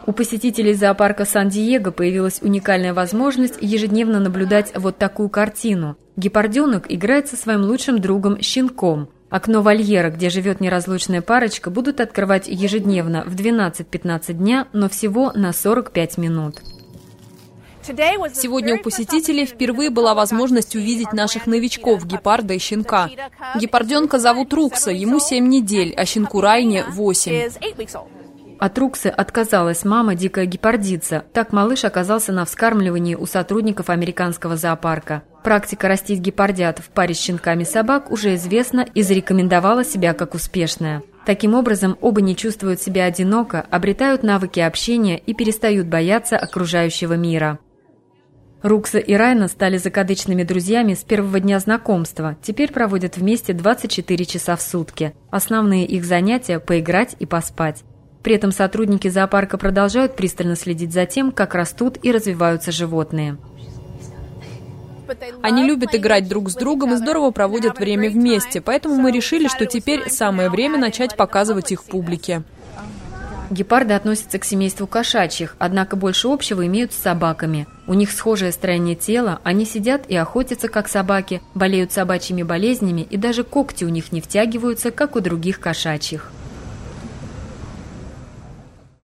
У посетителей зоопарка Сан-Диего появилась уникальная возможность ежедневно наблюдать вот такую картину. Гепарденок играет со своим лучшим другом – щенком. Окно вольера, где живет неразлучная парочка, будут открывать ежедневно в 12-15 дня, но всего на 45 минут. Сегодня у посетителей впервые была возможность увидеть наших новичков, гепарда и щенка. Гепарденка зовут Рукса, ему 7 недель, а щенку Райне – 8. От Руксы отказалась мама, дикая гепардица. Так малыш оказался на вскармливании у сотрудников американского зоопарка. Практика растить гепардят в паре с щенками собак уже известна и зарекомендовала себя как успешная. Таким образом, оба не чувствуют себя одиноко, обретают навыки общения и перестают бояться окружающего мира. Рукса и Райна стали закадычными друзьями с первого дня знакомства. Теперь проводят вместе 24 часа в сутки. Основные их занятия – поиграть и поспать. При этом сотрудники зоопарка продолжают пристально следить за тем, как растут и развиваются животные. Они любят играть друг с другом и здорово проводят время вместе, поэтому мы решили, что теперь самое время начать показывать их публике. Гепарды относятся к семейству кошачьих, однако больше общего имеют с собаками. У них схожее строение тела, они сидят и охотятся, как собаки, болеют собачьими болезнями, и даже когти у них не втягиваются, как у других кошачьих.